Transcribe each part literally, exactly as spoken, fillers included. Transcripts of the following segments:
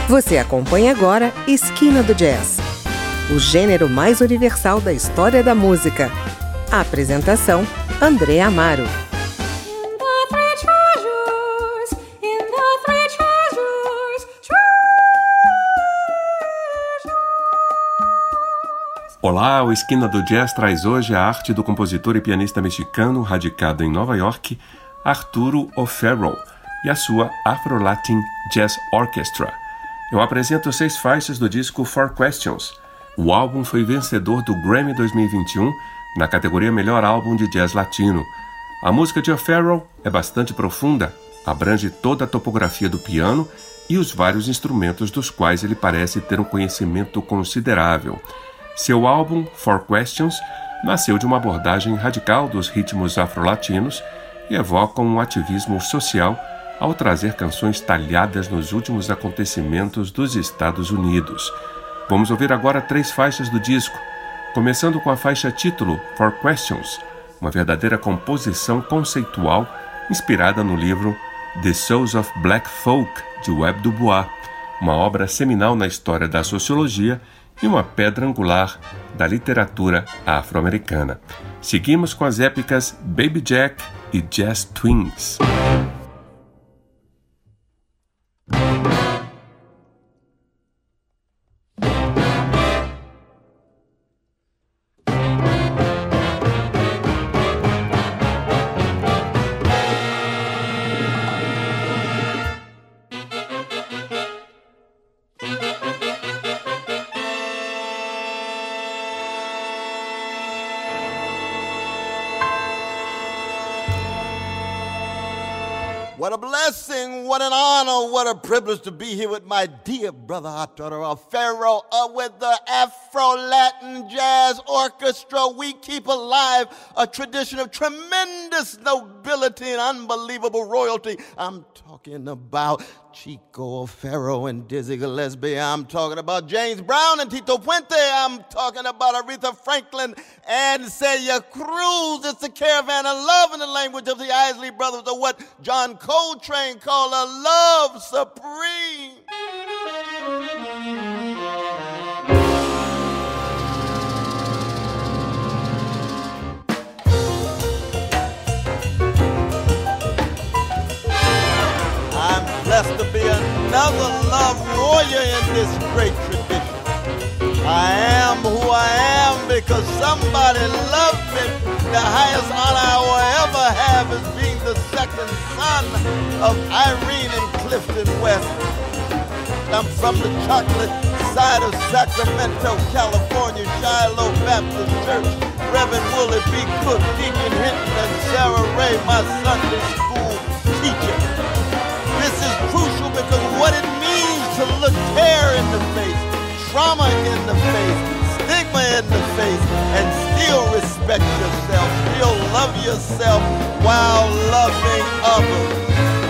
Você acompanha agora Esquina do Jazz, o gênero mais universal da história da música. A apresentação, André Amaro. Olá, o Esquina do Jazz traz hoje a arte do compositor e pianista mexicano radicado em Nova York, Arturo O'Farrill, e a sua Afro-Latin Jazz Orchestra. Eu apresento seis faixas do disco Four Questions. O álbum foi vencedor do Grammy dois mil e vinte e um na categoria Melhor Álbum de Jazz Latino. A música de O'Farrill é bastante profunda, abrange toda a topografia do piano e os vários instrumentos dos quais ele parece ter um conhecimento considerável. Seu álbum, Four Questions, nasceu de uma abordagem radical dos ritmos afro-latinos e evoca um ativismo social ao trazer canções talhadas nos últimos acontecimentos dos Estados Unidos. Vamos ouvir agora três faixas do disco, começando com a faixa título, Four Questions, uma verdadeira composição conceitual inspirada no livro The Souls of Black Folk, de Webb Du Bois, uma obra seminal na história da sociologia e uma pedra angular da literatura afro-americana. Seguimos com as épicas Baby Jack e Jazz Twins. What a blessing, what an honor, what a privilege to be here with my dear brother Arturo O'Farrill uh, with the Afro-Latin Jazz Orchestra. We keep alive a tradition of tremendous nobility and unbelievable royalty. I'm talking about Chico O'Farrill and Dizzy Gillespie. I'm talking about James Brown and Tito Puente. I'm talking about Aretha Franklin and Celia Cruz. It's the caravan of love in the language of the Isley Brothers, or what John Coltrane called a love supreme. Blessed to be another love warrior in this great tradition. I am who I am because somebody loved me. The highest honor I will ever have is being the second son of Irene and Clifton West. I'm from the chocolate side of Sacramento, California, Shiloh Baptist Church. Reverend Willie B. Cook, Deacon Hinton, and Sarah Ray, my Sunday school teacher. This is crucial because what it means to look terror in the face, trauma in the face, stigma in the face, and still respect yourself, still love yourself while loving others.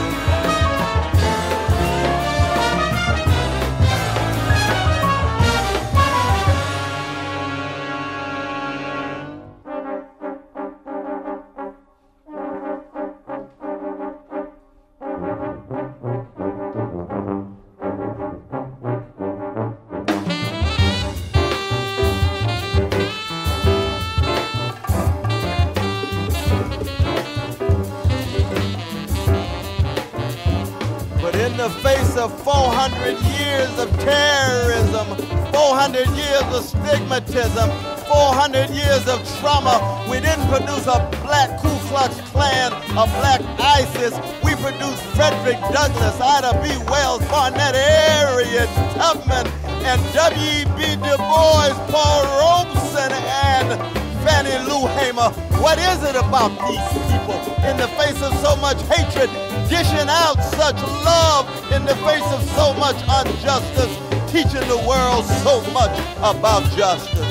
In the face of four hundred years of terrorism, four hundred years of stigmatism, four hundred years of trauma, we didn't produce a black Ku Klux Klan, a black ISIS. We produced Frederick Douglass, Ida B. Wells, Barnett Harriet Tubman, and W E B Du Bois, Paul Robeson, and Fannie Lou Hamer. What is it about these people in the face of so much hatred, dishing out such love in the face of so much injustice, teaching the world so much about justice?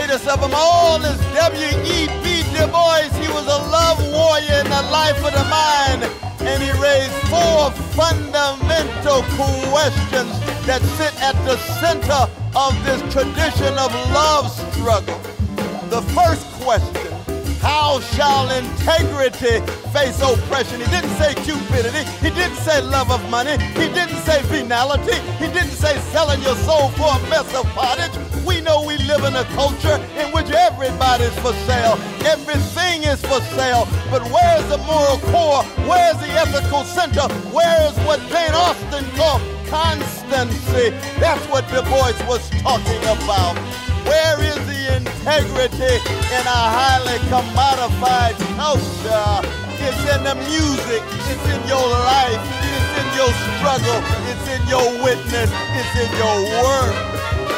greatest of them all is W E B Du Bois. He was a love warrior in the life of the mind, and he raised four fundamental questions that sit at the center of this tradition of love struggle. The first question: how shall integrity face oppression? He didn't say cupidity. He didn't say love of money. He didn't say venality. He didn't say selling your soul for a mess of pottage. We know we live in a culture in which everybody's for sale. Everything is for sale. But where's the moral core? Where's the ethical center? Where's what Jane Austen called constancy? That's what Du Bois was talking about. Where is the integrity in a highly commodified culture? It's in the music, it's in your life, it's in your struggle, it's in your witness, it's in your work.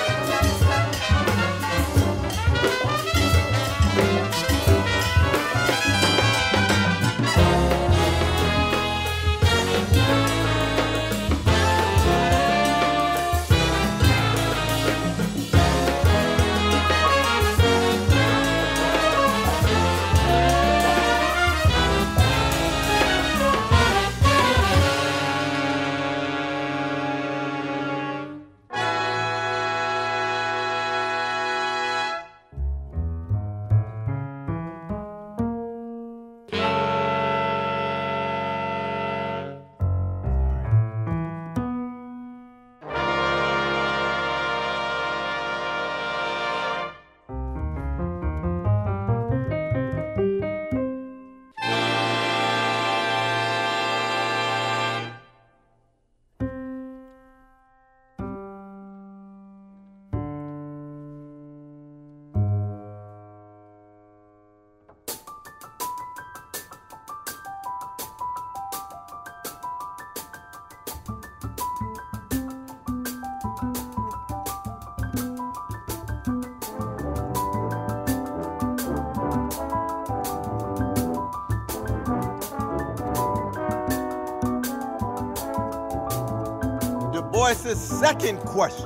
Boyce's second question: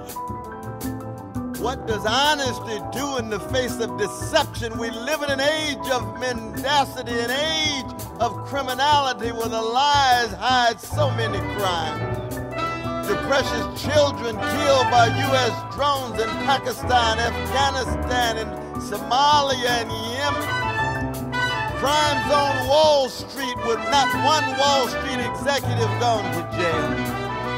what does honesty do in the face of deception? We live in an age of mendacity, an age of criminality where the lies hide so many crimes. The precious children killed by U S drones in Pakistan, Afghanistan, and Somalia and Yemen. Crimes on Wall Street with not one Wall Street executive gone to jail.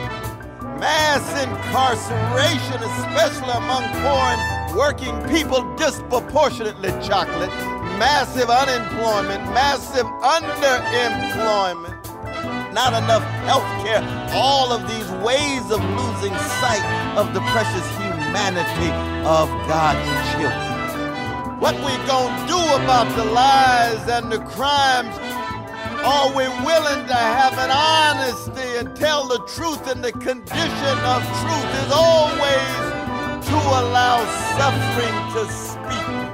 Mass incarceration, especially among poor and working people, disproportionately chocolate. Massive unemployment, massive underemployment. Not enough health care. All of these ways of losing sight of the precious humanity of God's children. What we gonna do about the lies and the crimes? Are we willing to have an honesty and tell the truth? And the condition of truth is always to allow suffering to speak.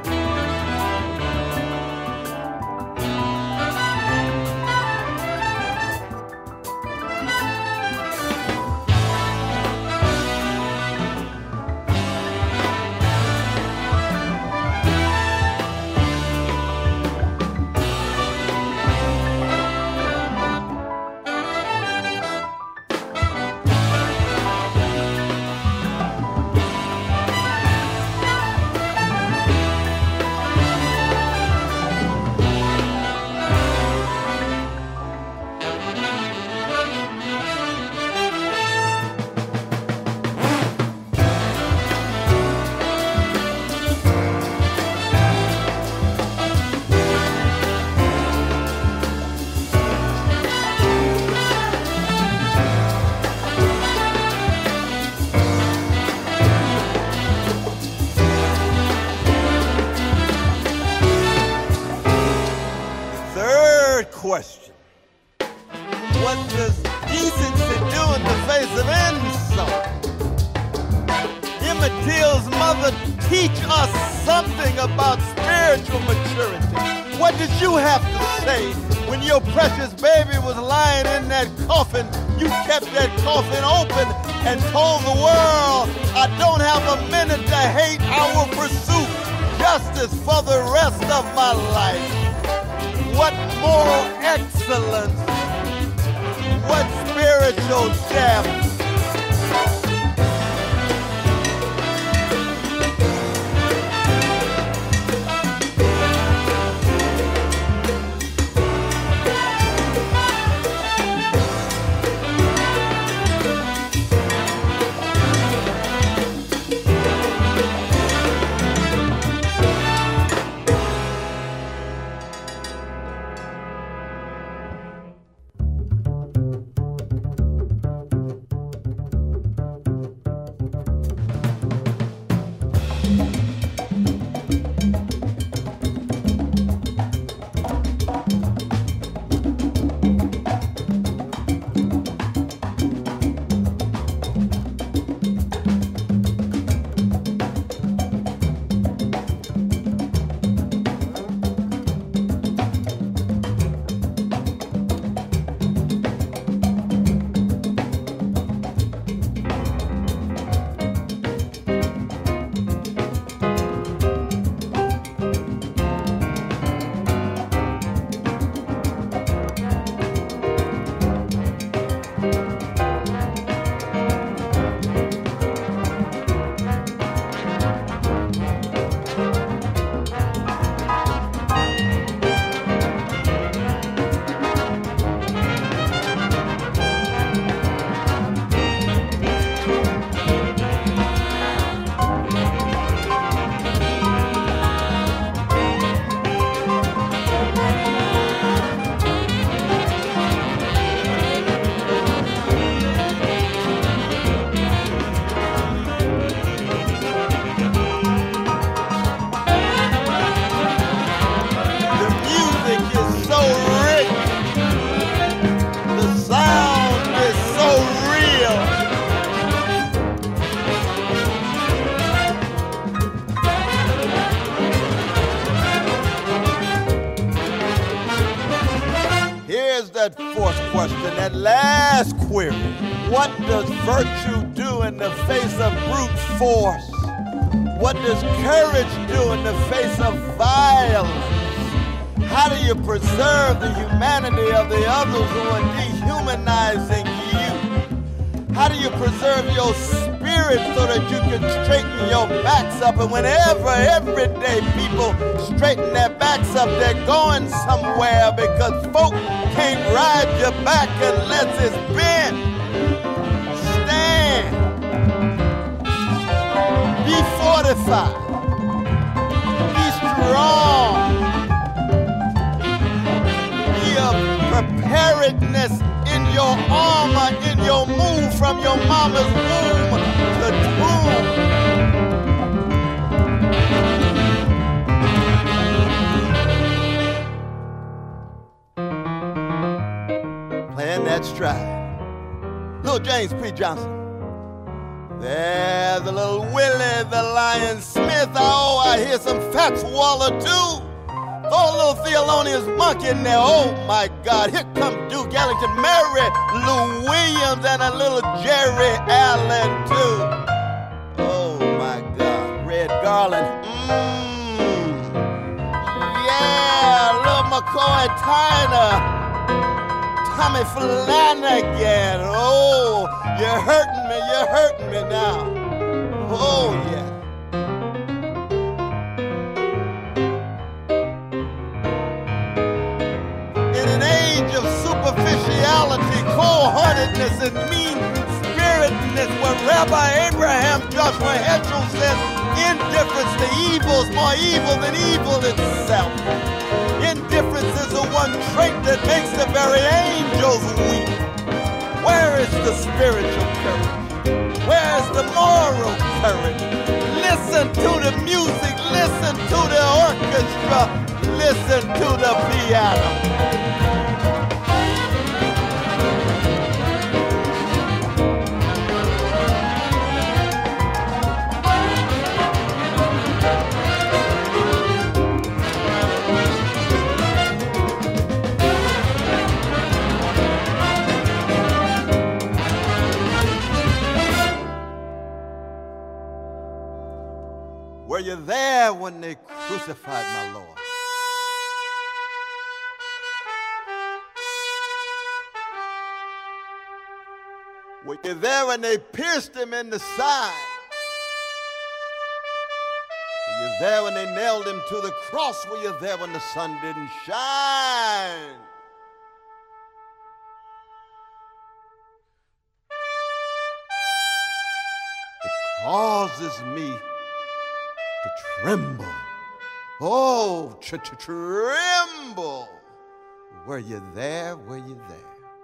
Question: what does decency do in the face of insult? Emmett Till's mother teach us something about spiritual maturity. What did you have to say when your precious baby was lying in that coffin? You kept that coffin open and told the world, I don't have a minute to hate our pursuit. justice for the rest of my life. What moral excellence, what spiritual depth. That fourth question, that last query. What does virtue do in the face of brute force? What does courage do in the face of violence? How do you preserve the humanity of the others who are dehumanizing you? How do you preserve your spirit so that you can straighten your backs up? And whenever, every day, people straighten their backs up, they're going somewhere because folk can't ride your back unless it's bent. Stand. Be fortified. Be strong. Be of preparedness in your armor, in your move from your mama's womb to tomb. Playing that stride. Little James P. Johnson. There's a little Willie the Lion Smith. Oh, I hear some Fats Waller too. Throw a little Thelonious Monk in there. Oh my God, here come Duke Ellington, Mary Lou Williams, and a little Jerry Allen too. Oh my God, Red Garland. Mmm. Yeah, little McCoy Tyner. Tommy Flanagan. Oh, you're hurting me, you're hurting me now. Oh, yeah. In an age of superficiality, cold-heartedness, and mean-spiritedness, where Rabbi Abraham Joshua Heschel says indifference to evil is more evil than evil itself. Indifference is the one trait that makes the very angels weep. Where is the spiritual courage? Where is the moral courage? Listen to the music, listen to the orchestra, listen to the piano. Were you there when the they crucified my Lord. Were you there when they pierced him in the side? Were you there when they nailed him to the cross? Were you there when the sun didn't shine? It causes me to tremble. Oh, to tremble. Were you there? Were you there?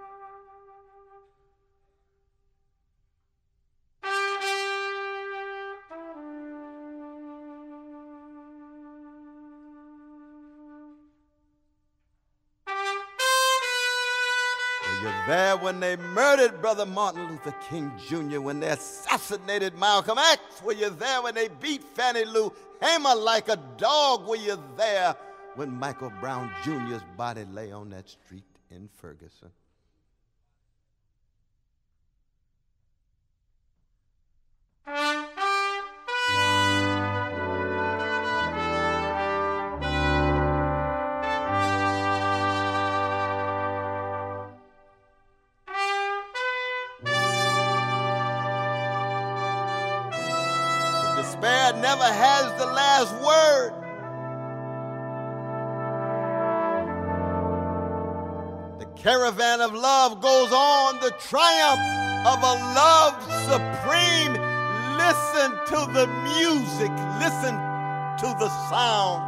There when they murdered Brother Martin Luther King Junior, when they assassinated Malcolm X? Were you there when they beat Fannie Lou Hamer like a dog? Were you there when Michael Brown Junior's body lay on that street in Ferguson? Despair never has the last word. The caravan of love goes on, the triumph of a love supreme. Listen to the music, listen to the sound.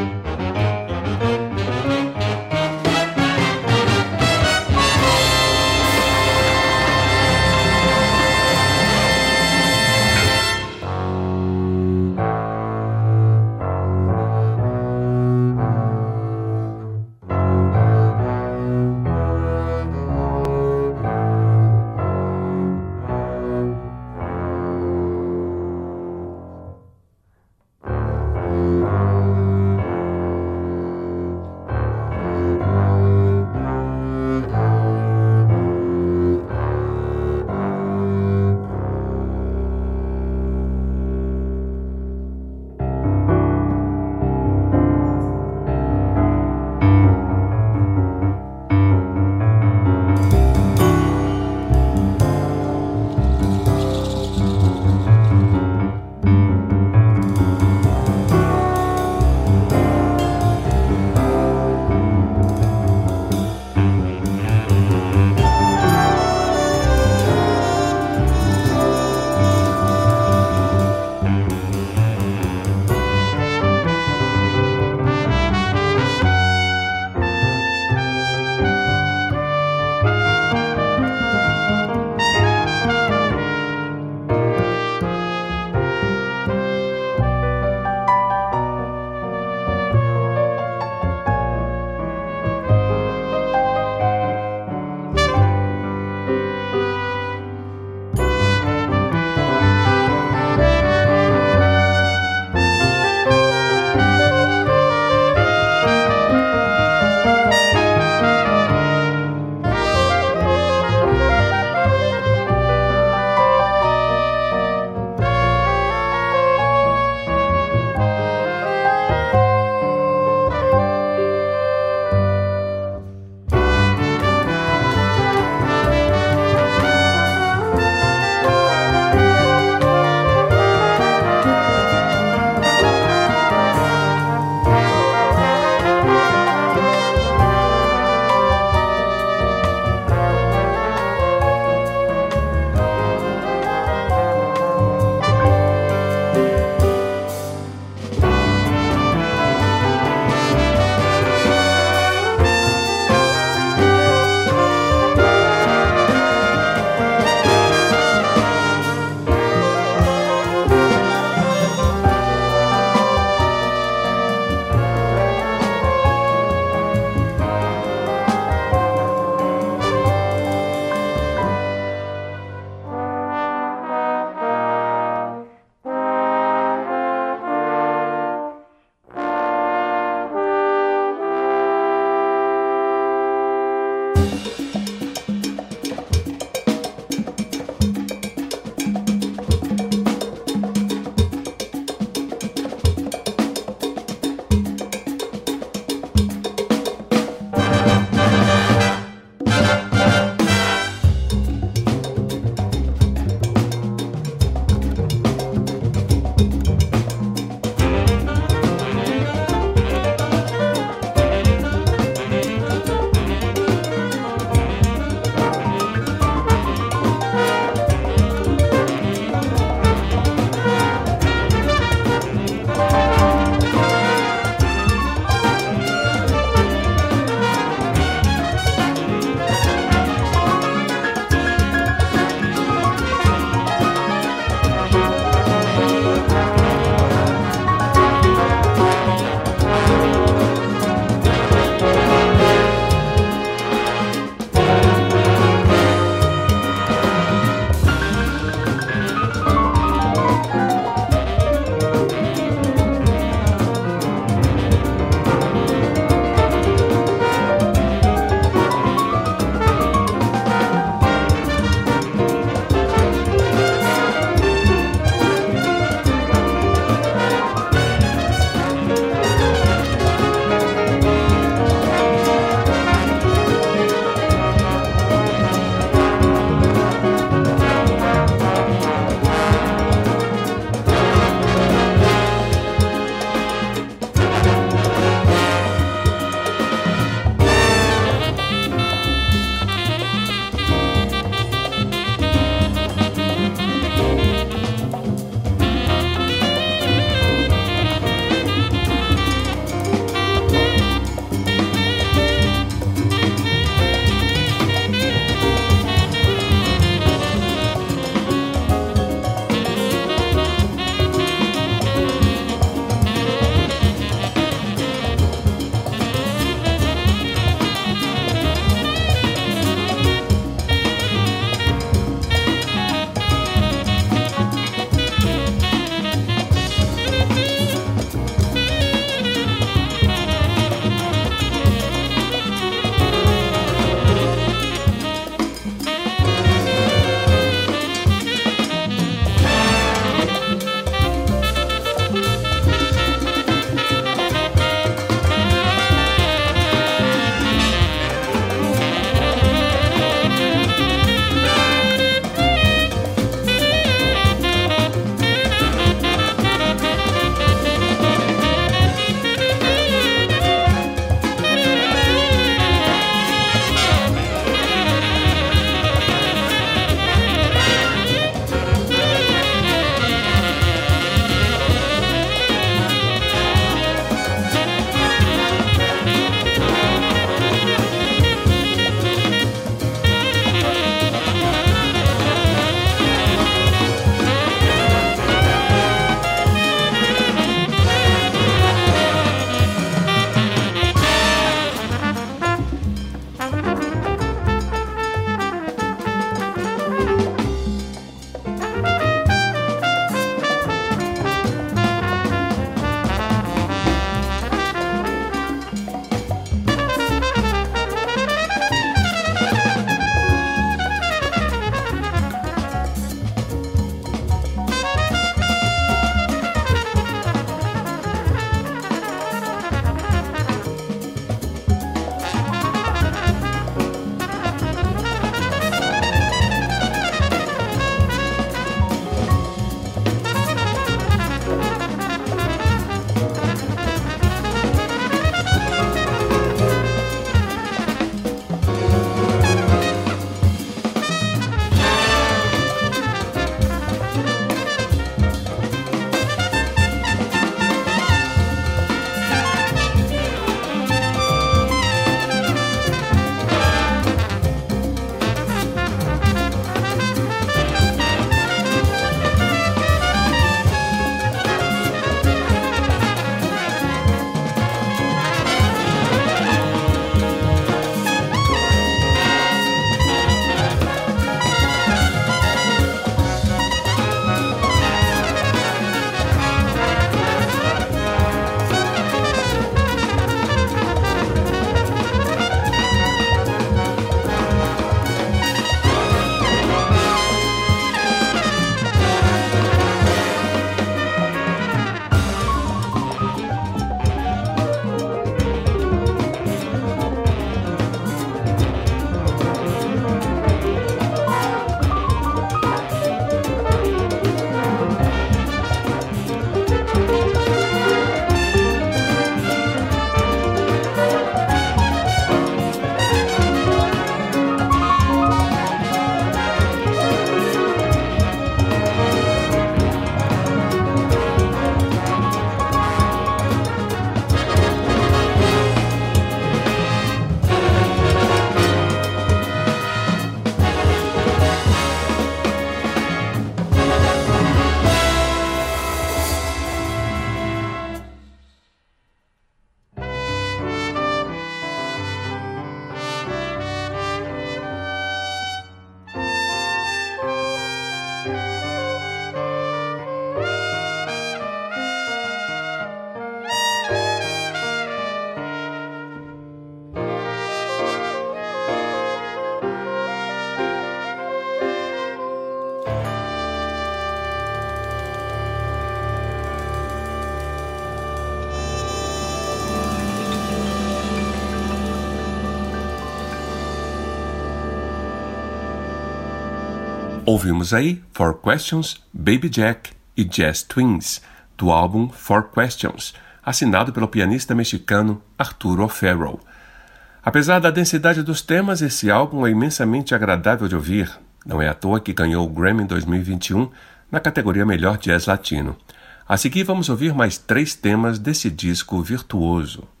Ouvimos aí Four Questions, Baby Jack e Jazz Twins, do álbum Four Questions, assinado pelo pianista mexicano Arturo O'Farrill. Apesar da densidade dos temas, esse álbum é imensamente agradável de ouvir. Não é à toa que ganhou o Grammy em dois mil e vinte e um na categoria Melhor Jazz Latino. A seguir vamos ouvir mais três temas desse disco virtuoso.